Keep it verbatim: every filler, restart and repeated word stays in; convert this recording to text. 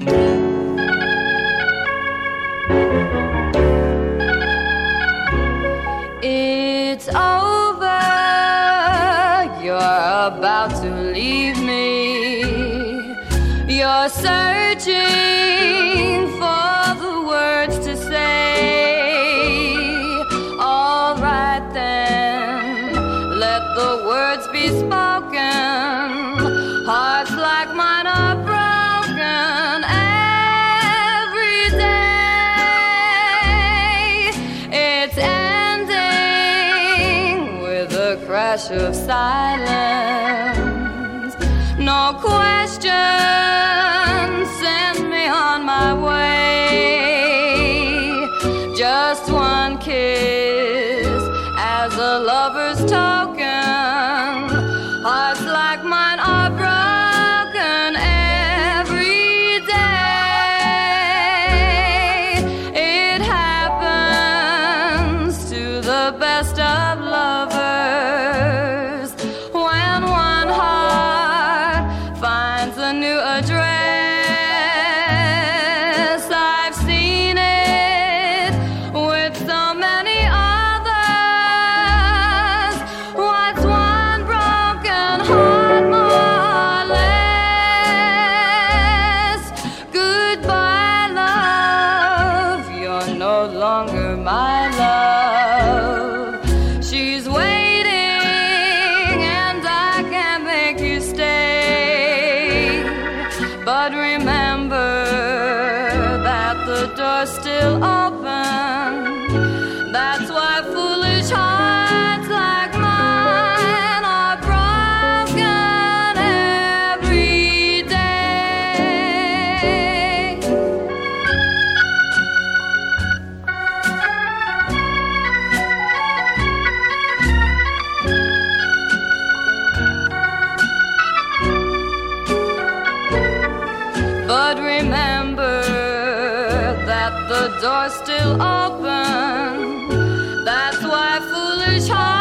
It's over, you're about to leave me. You're searching for the words to say. All right then, let the words be spoken. Hearts like mine are broken every day. It's ending with a crash of silence. No question, send me on my way. Just one kiss as a lover's token. Hearts like mine are broken every day. It happens to the best of lovers when one heart finds a new address. I've seen it with so many others. What's one broken heart more or less? Goodbye, love, you're no longer my love. She's waiting and I can't make you stay. But remember that the door's still open. That's why foolish hearts like mine are broken every day. But remember that the door's still open. That's why foolish hearts